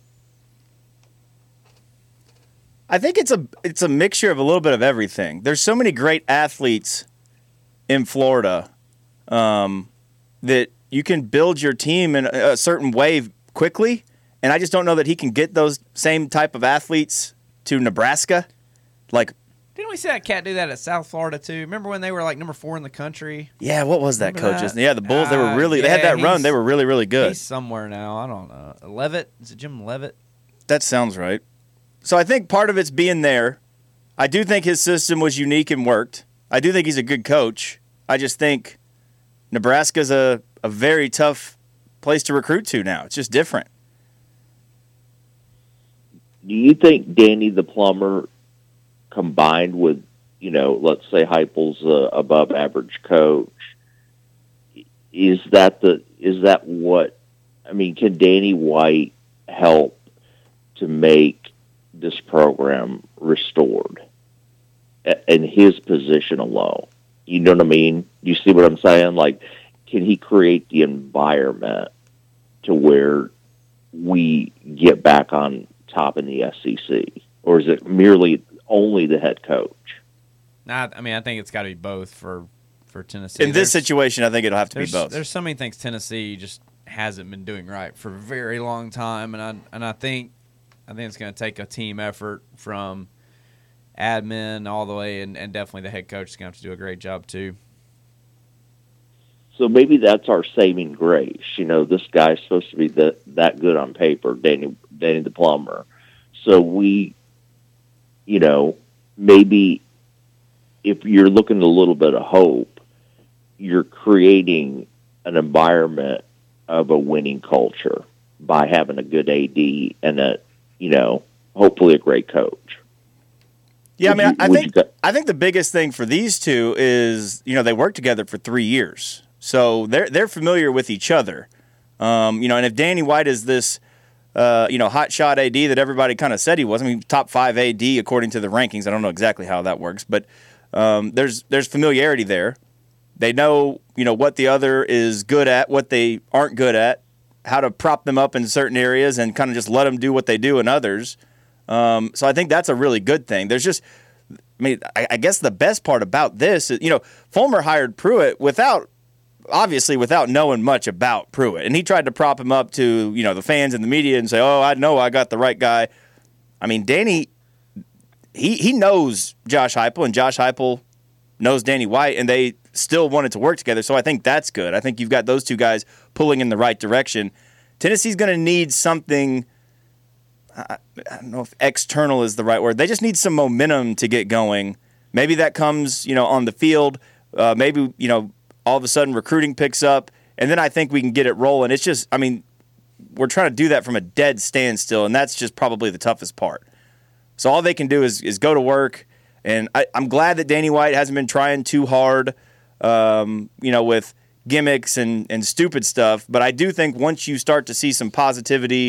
Speaker 5: I think it's a it's a mixture of a little bit of everything. There's so many great athletes in Florida um, that you can build your team in a, a certain way quickly, and I just don't know that he can get those same type of athletes to Nebraska. Like,
Speaker 4: Didn't we see that cat do that at South Florida too? Remember when they were like number four in the country?
Speaker 5: yeah, what was that,
Speaker 4: Remember
Speaker 5: coaches?
Speaker 4: that?
Speaker 5: Yeah, the Bulls. They were
Speaker 4: Uh,
Speaker 5: really they had
Speaker 4: yeah,
Speaker 5: that run.
Speaker 4: he's-
Speaker 5: They were really really good.
Speaker 4: He's somewhere now. I don't know. Levitt? Is it Jim Levitt?
Speaker 5: That sounds right. So I think part of it's being there. I do think his system was unique and worked. I do think he's a good coach. I just think Nebraska's a, a very tough place to recruit to now. It's just different.
Speaker 8: Do you think Danny the Plumber, combined with, you know, let's say Heupel's a above average coach, is that the is that what? I mean, can Danny White help to make this program restored in his position alone? You know what I mean? You see what I'm saying? Like, can he create the environment to where we get back on top in the S E C? Or is it merely only the head coach?
Speaker 4: Nah, I mean, I think it's got to be both for, for Tennessee.
Speaker 5: In this
Speaker 4: There's-
Speaker 5: situation, I think it'll have to be
Speaker 4: there's,
Speaker 5: both.
Speaker 4: There's so many things Tennessee just hasn't been doing right for a very long time, and I and I think I think it's going to take a team effort from admin all the way, and, and definitely the head coach is going to have to do a great job too.
Speaker 8: So maybe that's our saving grace. You know, this guy's supposed to be the, that good on paper, Danny, Danny the Plumber. So we, you know, maybe if you're looking at a little bit of hope, you're creating an environment of a winning culture by having a good A D and a, you know, hopefully a great coach.
Speaker 5: Yeah,
Speaker 8: Would
Speaker 5: I mean,
Speaker 8: you-
Speaker 5: I
Speaker 8: would
Speaker 5: think
Speaker 8: you go-
Speaker 5: I think the biggest thing for these two is, you know, they worked together for three years, so they're they're familiar with each other. Um, you know, and if Danny White is this, uh, you know, hot shot A D that everybody kind of said he was, I mean, top five A D according to the rankings. I don't know exactly how that works, but um, there's there's familiarity there. They know, you know, what the other is good at, what they aren't good at, how to prop them up in certain areas, and kind of just let them do what they do in others. Um, so I think that's a really good thing. There's just, I mean, I, I guess the best part about this is, you know, Fulmer hired Pruitt without, obviously without knowing much about Pruitt. And he tried to prop him up to, you know, the fans and the media and say, oh, I know I got the right guy. I mean, Danny, he, he knows Josh Heupel, and Josh Heupel knows Danny White, and they still wanted to work together. So I think that's good. I think you've got those two guys pulling in the right direction. Tennessee's going to need something, I don't know if external is the right word. They just need some momentum to get going. Maybe that comes, you know, on the field. Uh, maybe, you know, all of a sudden recruiting picks up, and then I think we can get it rolling. It's just, I mean, we're trying to do that from a dead standstill, and that's just probably the toughest part. So all they can do is is go to work, and I, I'm glad that Danny White hasn't been trying too hard, um, you know, with gimmicks and, and stupid stuff. But I do think once you start to see some positivity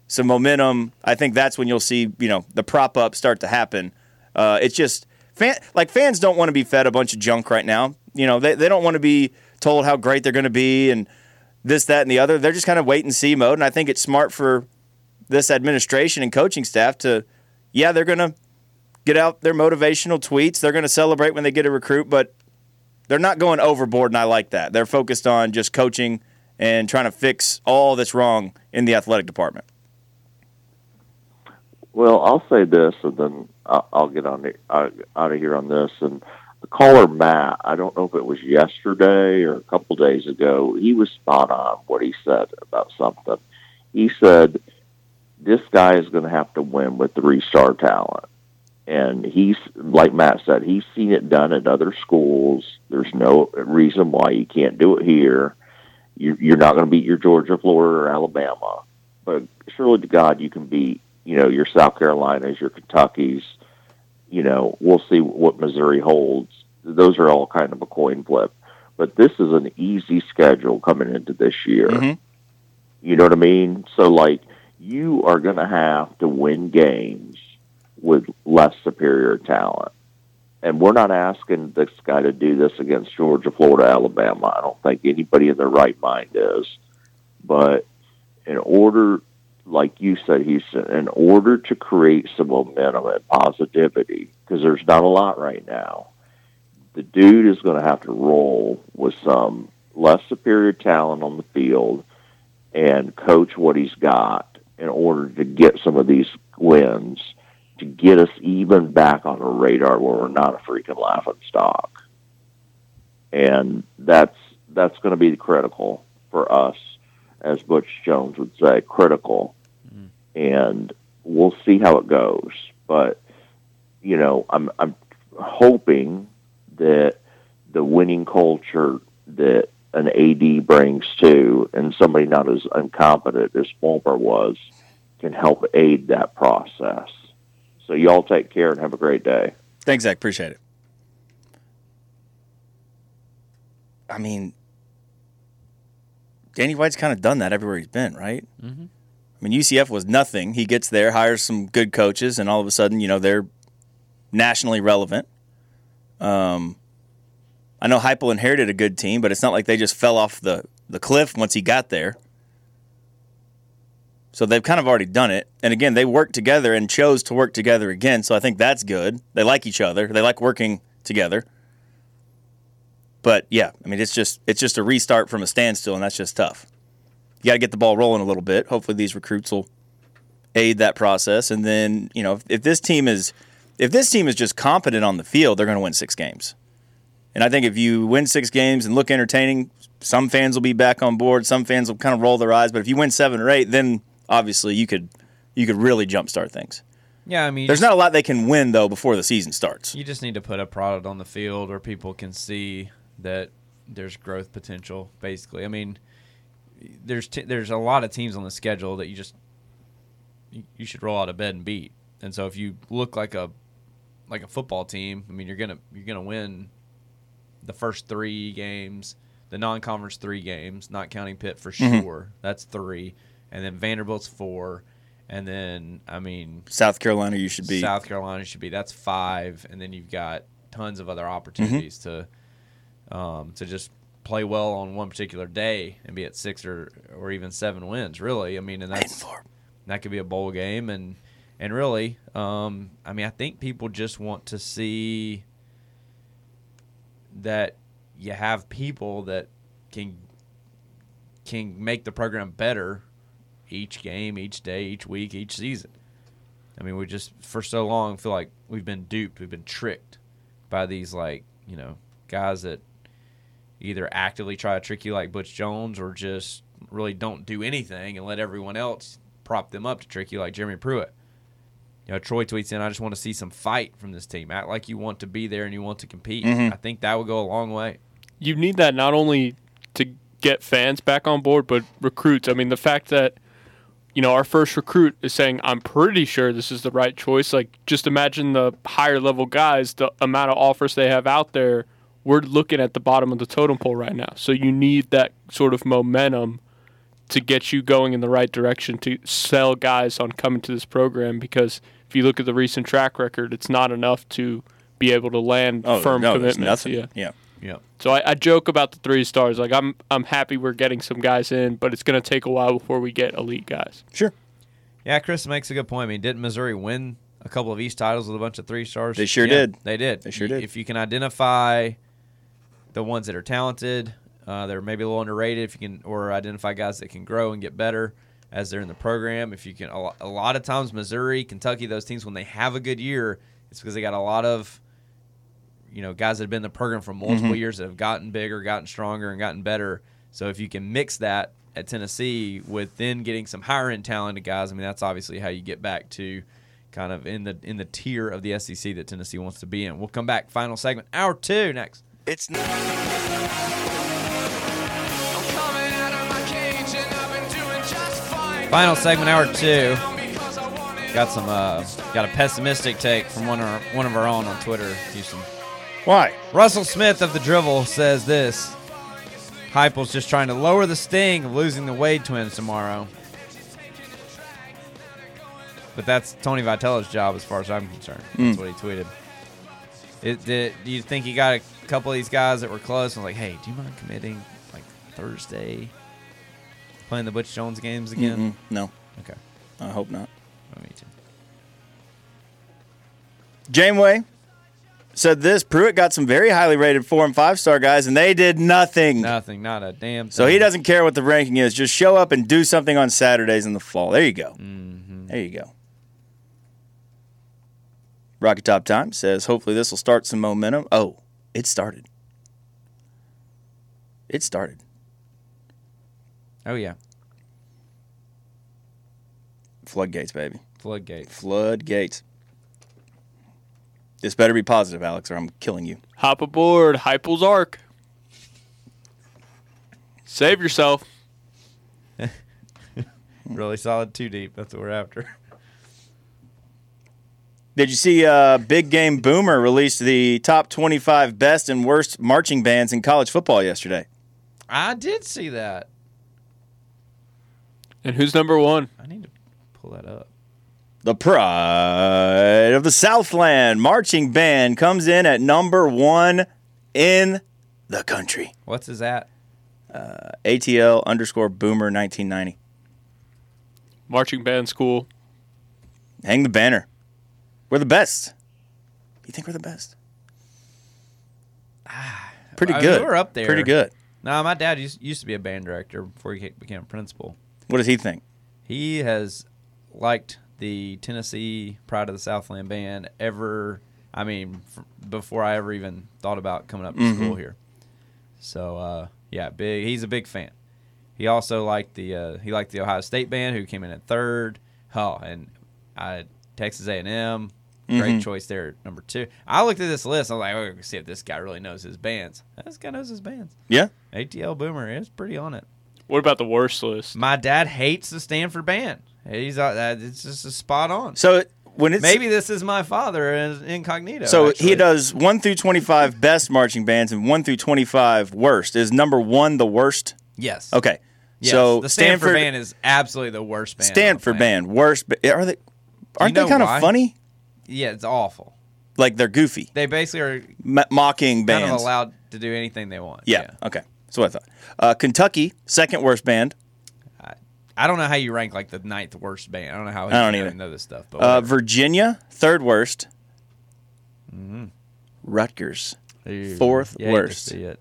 Speaker 5: some momentum, I think that's when you'll see, you know, the prop up start to happen. Uh, it's just fan, like fans don't want to be fed a bunch of junk right now. You know, they they don't want to be told how great they're going to be and this, that, and the other. They're just kind of wait and see mode. And I think it's smart for this administration and coaching staff to, yeah, they're going to get out their motivational tweets. They're going to celebrate when they get a recruit, but they're not going overboard, and I like that. They're focused on just coaching and trying to fix all that's wrong in the athletic department.
Speaker 8: Well, I'll say this, and then I'll, I'll get on the, uh, out of here on this. And the caller, Matt, I don't know if it was yesterday or a couple days ago, he was spot on what he said about something. He said, this guy is going to have to win with three-star talent. And he's, like Matt said, he's seen it done at other schools. There's no reason why you can't do it here. You, you're not going to beat your Georgia, Florida, or Alabama. But surely to God, you can beat, you know, your South Carolinas, your Kentuckys. You know, we'll see what Missouri holds. Those are all kind of a coin flip. But this is an easy schedule coming into this year.
Speaker 5: Mm-hmm.
Speaker 8: You know what I mean? So, like, you are going to have to win games with less superior talent. And we're not asking this guy to do this against Georgia, Florida, Alabama. I don't think anybody in their right mind is. But in order, like you said, Houston, in order to create some momentum and positivity, because there's not a lot right now, the dude is going to have to roll with some less superior talent on the field and coach what he's got in order to get some of these wins, to get us even back on the radar where we're not a freaking laughing stock. And that's that's going to be critical for us, as Butch Jones would say, critical. Mm. And we'll see how it goes. But, you know, I'm I'm hoping that the winning culture that an A D brings to, and somebody not as incompetent as Fulmer was, can help aid that process. So y'all take care and have a great day.
Speaker 5: Thanks, Zach. Appreciate it. I mean, Danny White's kind of done that everywhere he's been, right? Mm-hmm. I mean, U C F was nothing. He gets there, hires some good coaches, and all of a sudden, you know, they're nationally relevant. Um, I know Heupel inherited a good team, but it's not like they just fell off the, the cliff once he got there. So they've kind of already done it. And again, they worked together and chose to work together again. So I think that's good. They like each other. They like working together. But yeah, I mean, it's just it's just a restart from a standstill, and that's just tough. You got to get the ball rolling a little bit. Hopefully these recruits will aid that process. And then, you know, if, if this team is if this team is just competent on the field, they're going to win six games. And I think if you win six games and look entertaining, some fans will be back on board. Some fans will kind of roll their eyes. But if you win seven or eight, then obviously, you could you could really jumpstart things.
Speaker 4: Yeah, I mean,
Speaker 5: there's
Speaker 4: just,
Speaker 5: not a lot they can win though before the season starts.
Speaker 4: You just need to put a product on the field where people can see that there's growth potential. Basically, I mean, there's t- there's a lot of teams on the schedule that you just you, you should roll out of bed and beat. And so if you look like a like a football team, I mean, you're gonna you're gonna win the first three games, the non-conference three games, not counting Pitt for sure. Mm-hmm. That's three. And then Vanderbilt's four, and then I mean
Speaker 5: South Carolina you should be
Speaker 4: South Carolina should be that's five, and then you've got tons of other opportunities mm-hmm. to um, to just play well on one particular day and be at six or or even seven wins. Really, I mean, and that's that could be a bowl game, and and really, um, I mean, I think people just want to see that you have people that can can make the program better. Each game, each day, each week, each season. I mean, we just, for so long, feel like we've been duped. We've been tricked by these, like, you know, guys that either actively try to trick you like Butch Jones or just really don't do anything and let everyone else prop them up to trick you like Jeremy Pruitt. You know, Troy tweets in, I just want to see some fight from this team. Act like you want to be there and you want to compete. Mm-hmm. I think that would go a long way.
Speaker 6: You need that not only to get fans back on board, but recruits. I mean, the fact that you know, our first recruit is saying, I'm pretty sure this is the right choice. Like, just imagine the higher level guys, the amount of offers they have out there. We're looking at the bottom of the totem pole right now. So you need that sort of momentum to get you going in the right direction to sell guys on coming to this program, because if you look at the recent track record, it's not enough to be able to land
Speaker 5: Oh,
Speaker 6: firm
Speaker 5: no, there's
Speaker 6: commitments.
Speaker 5: nothing.
Speaker 6: Yeah.
Speaker 5: Yeah.
Speaker 4: Yeah.
Speaker 6: So I, I joke about the three stars. Like I'm I'm happy we're getting some guys in, but it's going to take a while before we get elite guys.
Speaker 5: Sure.
Speaker 4: Yeah, Chris makes a good point. I mean, didn't Missouri win a couple of East titles with a bunch of three stars?
Speaker 5: They sure
Speaker 4: Yeah,
Speaker 5: did.
Speaker 4: They did.
Speaker 5: They sure
Speaker 4: Y-
Speaker 5: did.
Speaker 4: If you can identify the ones that are talented, uh, they're maybe a little underrated. If you can, or identify guys that can grow and get better as they're in the program. If you can, a lo- a lot of times Missouri, Kentucky, those teams when they have a good year, it's because they got a lot of, you know, guys that have been in the program for multiple
Speaker 5: Mm-hmm.
Speaker 4: years that have gotten bigger, gotten stronger, and gotten better. So if you can mix that at Tennessee with then getting some higher end talented guys, I mean, that's obviously how you get back to kind of in the in the tier of the S E C that Tennessee wants to be in. We'll come back. Final segment, hour two next.
Speaker 5: It's not.
Speaker 4: Final segment, hour two. Got some uh, got a pessimistic take from one of our, one of our own on Twitter, Houston.
Speaker 5: Why?
Speaker 4: Russell Smith of the Drivel says this: Heupel's just trying to lower the sting of losing the Wade twins tomorrow. But that's Tony Vitello's job as far as I'm concerned. That's what he tweeted. It, did, do you think he got a couple of these guys that were close and was like, hey, do you mind committing like Thursday? Playing the Butch Jones games again?
Speaker 5: Mm-mm. No,
Speaker 4: Okay.
Speaker 5: I hope not.
Speaker 4: Oh, me too.
Speaker 5: Janeway said this: Pruitt got some very highly rated four and five star guys, and they did nothing.
Speaker 4: Nothing, not a damn thing.
Speaker 5: So he doesn't care what the ranking is. Just show up and do something on Saturdays in the fall. There you go.
Speaker 4: Mm-hmm.
Speaker 5: There you go. Rocky Top Time says, hopefully this will start some momentum. Oh, it started. It started.
Speaker 4: Oh, yeah.
Speaker 5: Floodgates, baby.
Speaker 4: Floodgates.
Speaker 5: Floodgates. This better be positive, Alex, or I'm killing you.
Speaker 6: Hop aboard Heupel's Ark. Save yourself.
Speaker 4: Really solid two deep. That's what we're after.
Speaker 5: Did you see uh, Big Game Boomer released the top twenty-five best and worst marching bands in college football yesterday?
Speaker 4: I did see that.
Speaker 6: And who's number one?
Speaker 4: I need to pull that up.
Speaker 5: The pride of the Southland marching band comes in at number one in the country.
Speaker 4: What's his at?
Speaker 5: A T L underscore Boomer nineteen ninety.
Speaker 6: Marching band school.
Speaker 5: Hang the banner. We're the best. You think we're the best? Pretty
Speaker 4: I mean,
Speaker 5: good.
Speaker 4: we're up there.
Speaker 5: Pretty good.
Speaker 4: No, my dad used, used to be a band director before he became a principal.
Speaker 5: What does he think?
Speaker 4: He has liked the Tennessee Pride of the Southland band ever, I mean, f- before I ever even thought about coming up to
Speaker 5: Mm-hmm.
Speaker 4: school here. So, uh, yeah, big. He's a big fan. He also liked the uh, he liked the Ohio State band, who came in at third. Oh, and I, Texas A and M, great
Speaker 5: Mm-hmm.
Speaker 4: choice there at number two. I looked at this list. I was like, oh, let's see if this guy really knows his bands. This guy knows his bands.
Speaker 5: Yeah?
Speaker 4: A T L Boomer is pretty on it.
Speaker 6: What about the worst list?
Speaker 4: My dad hates the Stanford band. He's uh, that it's just a spot on.
Speaker 5: So when it's
Speaker 4: Maybe this is my father as incognito.
Speaker 5: so
Speaker 4: actually.
Speaker 5: he does one through twenty-five best marching bands and one through twenty-five worst. Is number one the worst?
Speaker 4: Yes.
Speaker 5: Okay.
Speaker 4: Yes.
Speaker 5: So
Speaker 4: the Stanford,
Speaker 5: Stanford
Speaker 4: band is absolutely the worst band. on the
Speaker 5: Stanford
Speaker 4: planet.
Speaker 5: band worst. ba- Are they? Aren't
Speaker 4: know
Speaker 5: they kind
Speaker 4: why?
Speaker 5: of funny?
Speaker 4: Yeah, it's awful.
Speaker 5: Like they're goofy,
Speaker 4: They basically are
Speaker 5: M- mocking
Speaker 4: kind
Speaker 5: bands.
Speaker 4: of allowed to do anything they want.
Speaker 5: Yeah. Okay. That's what I thought. Uh, Kentucky, second worst band.
Speaker 4: I, I don't know how you rank like the ninth worst band. I don't know how
Speaker 5: I don't
Speaker 4: you
Speaker 5: either.
Speaker 4: even know this stuff. But
Speaker 5: Uh,
Speaker 4: whatever.
Speaker 5: Virginia, third worst.
Speaker 4: Mm-hmm.
Speaker 5: Rutgers,
Speaker 4: Ew.
Speaker 5: fourth
Speaker 4: You hate to
Speaker 5: worst.
Speaker 4: see it.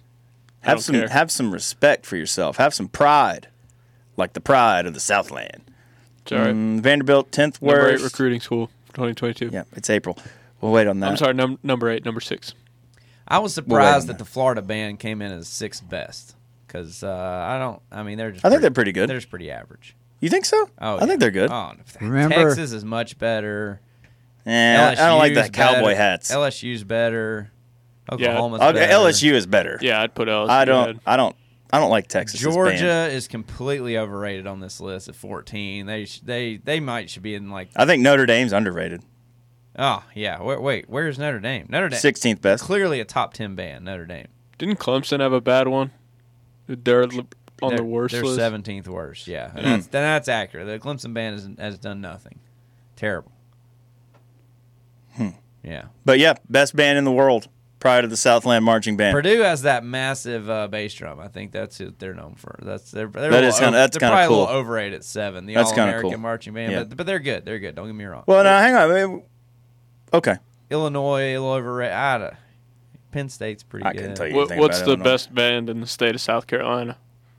Speaker 6: I
Speaker 5: Have
Speaker 6: don't
Speaker 5: some
Speaker 6: care.
Speaker 5: have some respect for yourself. Have some pride, like the pride of the Southland.
Speaker 6: It's all right.
Speaker 5: Mm, Vanderbilt, tenth
Speaker 6: Number eight
Speaker 5: worst.
Speaker 6: recruiting school, twenty twenty-two.
Speaker 5: Yeah, it's April. We'll wait on that.
Speaker 6: I'm sorry, num- number eight, number six.
Speaker 4: I was
Speaker 5: wait on
Speaker 4: surprised
Speaker 5: that.
Speaker 4: that the Florida band came in as sixth best because uh, I don't. I mean, they're just.
Speaker 5: I think
Speaker 4: pretty,
Speaker 5: they're pretty good.
Speaker 4: They're just pretty average.
Speaker 5: You think so?
Speaker 4: Oh,
Speaker 5: I think
Speaker 4: yeah.
Speaker 5: they're good.
Speaker 4: Oh,
Speaker 7: Remember-
Speaker 4: Texas is much better.
Speaker 5: Eh, I don't like the
Speaker 4: L S U's
Speaker 5: cowboy
Speaker 4: better.
Speaker 5: hats.
Speaker 4: L S U's better.
Speaker 6: Yeah.
Speaker 4: Oklahoma's
Speaker 5: Okay,
Speaker 4: better.
Speaker 5: L S U is better.
Speaker 6: Yeah, I'd put L S U
Speaker 5: I don't.
Speaker 6: ahead.
Speaker 5: I don't. I don't like Texas.
Speaker 4: Georgia
Speaker 5: Band.
Speaker 4: is completely overrated on this list at fourteen. They sh- they they might should be in like.
Speaker 5: I think Notre Dame's underrated.
Speaker 4: Oh yeah. Wait, wait where's Notre Dame? Notre Dame.
Speaker 5: sixteenth best.
Speaker 4: Clearly a top ten band. Notre Dame.
Speaker 6: Didn't Clemson have a bad one? Their on
Speaker 4: they're,
Speaker 6: the worst
Speaker 4: they're
Speaker 6: list.
Speaker 4: seventeenth worst. Yeah, and that's then that's accurate. The Clemson band has, has done nothing. Terrible.
Speaker 5: Hmm.
Speaker 4: Yeah.
Speaker 5: But yeah, best band in the world prior to the Southland Marching Band.
Speaker 4: Purdue has that massive uh, bass drum. I think that's what they're known for. That's they're, they're
Speaker 5: That
Speaker 4: a
Speaker 5: is
Speaker 4: little
Speaker 5: kinda-
Speaker 4: over-
Speaker 5: that's
Speaker 4: they're
Speaker 5: kinda
Speaker 4: probably
Speaker 5: cool.
Speaker 4: a little overrated at seven. The
Speaker 5: That's
Speaker 4: All
Speaker 5: kinda
Speaker 4: American
Speaker 5: cool.
Speaker 4: Marching Band,
Speaker 5: Yeah.
Speaker 4: but but they're good. They're good. Don't get me wrong.
Speaker 5: Well, now hang on. I mean, okay,
Speaker 4: Illinois, a little overrated. I don't- Penn State's pretty
Speaker 5: I
Speaker 4: good.
Speaker 5: couldn't tell you.
Speaker 6: What,
Speaker 5: anything
Speaker 6: what's
Speaker 5: about
Speaker 6: the
Speaker 5: Illinois.
Speaker 6: best band in the state of South Carolina?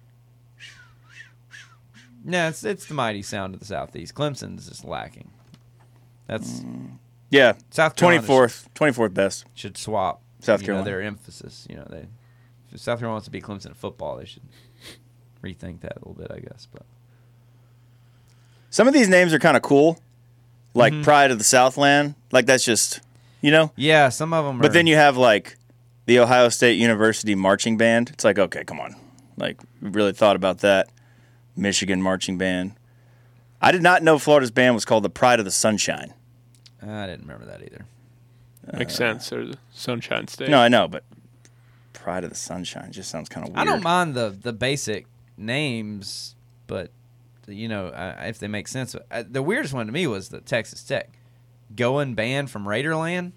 Speaker 4: No, it's it's the mighty sound of the Southeast. Clemson's just lacking. That's
Speaker 5: Yeah,
Speaker 4: South Carolina
Speaker 5: twenty-fourth, twenty-fourth best.
Speaker 4: should swap
Speaker 5: South
Speaker 4: you know,
Speaker 5: Carolina.
Speaker 4: their emphasis. You know, they if South Carolina wants to beat Clemson in football, they should rethink that a little bit, I guess. But
Speaker 5: Some of these names are kind of cool, like
Speaker 4: Mm-hmm.
Speaker 5: Pride of the Southland. Like that's just, you know.
Speaker 4: yeah, some of them. Are,
Speaker 5: But then you have like the Ohio State University Marching Band. It's like, okay, come on. Like, we really thought about that. Michigan Marching Band. I did not know Florida's band was called the Pride of the Sunshine.
Speaker 4: I didn't remember that either.
Speaker 6: Makes sense. They're the Sunshine State.
Speaker 5: No, I know, but Pride of the Sunshine just sounds kind of weird.
Speaker 4: I don't mind the the basic names, but you know, uh, if they make sense. Uh, the weirdest one to me was the Texas Tech Going band from Raiderland.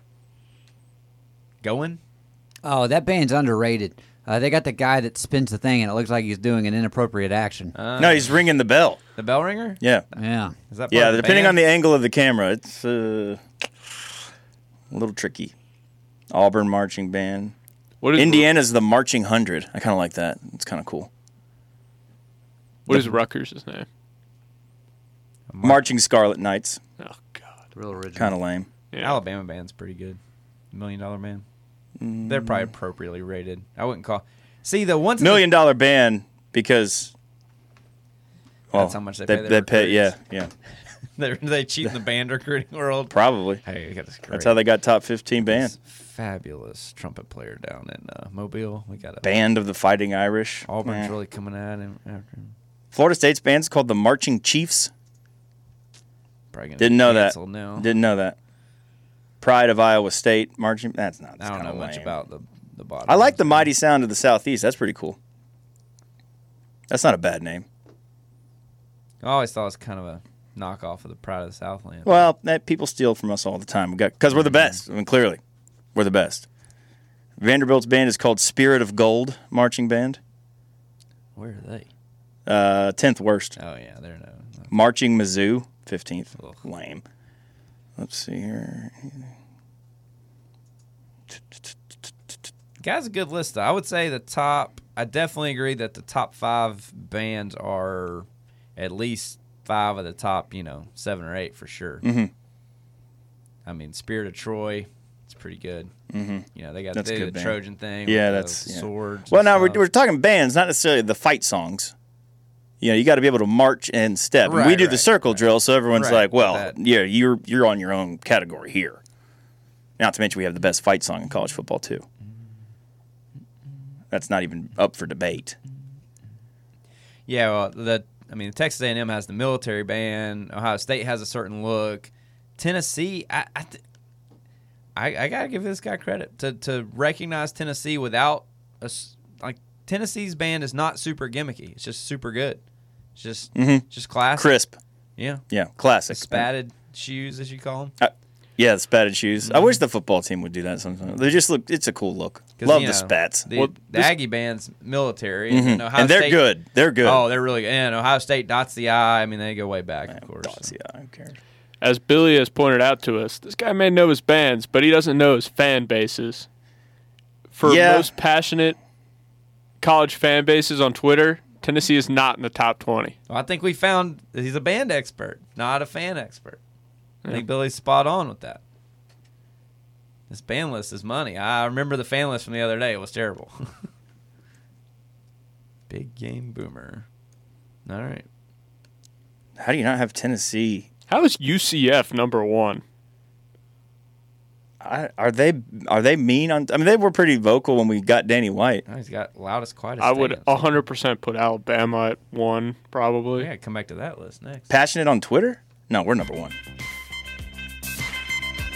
Speaker 4: Going.
Speaker 7: Oh, that band's underrated. Uh, they got the guy that spins the thing, and it looks like he's doing an inappropriate action.
Speaker 4: Uh,
Speaker 5: No, he's ringing the bell.
Speaker 4: the bell ringer.
Speaker 5: Yeah.
Speaker 7: yeah.
Speaker 4: Is that part
Speaker 5: Yeah,
Speaker 4: of the
Speaker 5: depending
Speaker 4: band?
Speaker 5: on the angle of the camera, it's uh, a little tricky. Auburn Marching Band.
Speaker 6: What is
Speaker 5: Indiana's the Marching Hundred. I kind of like that. It's kind of cool.
Speaker 6: What is Rutgers' name?
Speaker 5: Marching Scarlet Knights.
Speaker 6: Oh God.
Speaker 7: Real original.
Speaker 5: Kind of lame.
Speaker 6: Yeah.
Speaker 4: Alabama band's pretty good. Million Dollar Man. They're probably appropriately rated. I wouldn't call. See the ones in the-
Speaker 5: Million Dollar Band because. Well,
Speaker 4: That's how much they pay
Speaker 5: They,
Speaker 4: their
Speaker 5: they pay. Yeah,
Speaker 4: recruiters.
Speaker 5: yeah.
Speaker 4: They're, they cheat in the band recruiting world.
Speaker 5: Probably.
Speaker 4: Hey, you got this great.
Speaker 5: That's how they got top fifteen band.
Speaker 4: this fabulous trumpet player down in uh, Mobile. We got a
Speaker 5: Band of the Fighting Irish.
Speaker 4: Auburn's
Speaker 5: Eh.
Speaker 4: really coming at him after him.
Speaker 5: Florida State's band's called the Marching Chiefs.
Speaker 4: Probably gonna
Speaker 5: Didn't
Speaker 4: be
Speaker 5: know that.
Speaker 4: canceled Now.
Speaker 5: Didn't know that. Pride of Iowa State Marching. That's not. That's
Speaker 4: I don't know
Speaker 5: kinda
Speaker 4: much
Speaker 5: lame.
Speaker 4: about the the bottom.
Speaker 5: I like the
Speaker 4: ones.
Speaker 5: mighty sound of the Southeast. That's pretty cool. That's not a bad name.
Speaker 4: I always thought it was kind of a knockoff of the Pride of the Southland.
Speaker 5: Well, that people steal from us all the time. We got because we're the best. I mean, clearly, we're the best. Vanderbilt's band is called Spirit of Gold Marching Band.
Speaker 4: Where are they?
Speaker 5: Uh, tenth worst.
Speaker 4: Oh yeah, they're no. no.
Speaker 5: Marching Mizzou, fifteenth.
Speaker 4: Ugh.
Speaker 5: Lame. Let's see here.
Speaker 4: Guys, a good list. Though. I would say the top. I definitely agree that the top five bands are at least five of the top. You know, seven or eight for sure.
Speaker 5: Mm-hmm.
Speaker 4: I mean, Spirit of Troy, it's pretty good.
Speaker 5: Mm-hmm.
Speaker 4: You know, they got
Speaker 5: That's
Speaker 4: they
Speaker 5: a
Speaker 4: did
Speaker 5: good
Speaker 4: the
Speaker 5: band.
Speaker 4: Trojan thing.
Speaker 5: Yeah,
Speaker 4: with
Speaker 5: that's
Speaker 4: the
Speaker 5: yeah.
Speaker 4: swords.
Speaker 5: Well,
Speaker 4: and
Speaker 5: now we're,
Speaker 4: stuff.
Speaker 5: we're talking bands, not necessarily the fight songs. You know, you got to be able to march and step. And we
Speaker 4: Right,
Speaker 5: do the
Speaker 4: right,
Speaker 5: circle
Speaker 4: right.
Speaker 5: drill, so everyone's
Speaker 4: Right,
Speaker 5: like, "Well,
Speaker 4: that-
Speaker 5: yeah, you're you're on your own category here." Not to mention, we have the best fight song in college football too. That's not even up for debate.
Speaker 4: Yeah, well, the I mean, Texas A and M has the military band. Ohio State has a certain look. Tennessee, I I, th- I, I gotta give this guy credit to to recognize Tennessee without a s- like Tennessee's band is not super gimmicky. It's just super good. It's just
Speaker 5: Mhm.
Speaker 4: just classic.
Speaker 5: Crisp,
Speaker 4: Yeah,
Speaker 5: yeah,
Speaker 4: the
Speaker 5: classic.
Speaker 4: spatted shoes as you call them.
Speaker 5: Uh, yeah, the spatted shoes.
Speaker 4: Mm-hmm.
Speaker 5: I wish the football team would do that sometimes. They just look. It's a cool look.
Speaker 4: 'Cause,
Speaker 5: Love
Speaker 4: you
Speaker 5: the
Speaker 4: know,
Speaker 5: spats.
Speaker 4: The,
Speaker 6: Well,
Speaker 4: the
Speaker 6: this-
Speaker 4: Aggie band's military,
Speaker 5: Mhm.
Speaker 4: and, Ohio
Speaker 5: And they're
Speaker 4: State-
Speaker 5: good. They're good.
Speaker 4: Oh, they're really good. And Ohio State dots the I. I mean, they go way back, of course.
Speaker 5: Dots, yeah, who cares?
Speaker 6: As Billy has pointed out to us, this guy may know his bands, but he doesn't know his fan bases. For
Speaker 5: Yeah.
Speaker 6: most passionate college fan bases on Twitter, Tennessee is not in the top twenty.
Speaker 4: Well, I think we found that he's a band expert, not a fan expert. I think Billy's spot on with that. This band list is money. I remember the fan list from the other day. It was terrible. Big game boomer. All right.
Speaker 5: How do you not have Tennessee?
Speaker 6: How is U C F number one?
Speaker 5: I, are they are they mean on? I mean, they were pretty vocal when we got Danny White.
Speaker 4: Oh, he's got loudest, quietest.
Speaker 6: I would
Speaker 4: stadiums.
Speaker 6: one hundred percent put Alabama at one, probably.
Speaker 4: Yeah, come back to that list next.
Speaker 5: Passionate on Twitter? No, we're number one.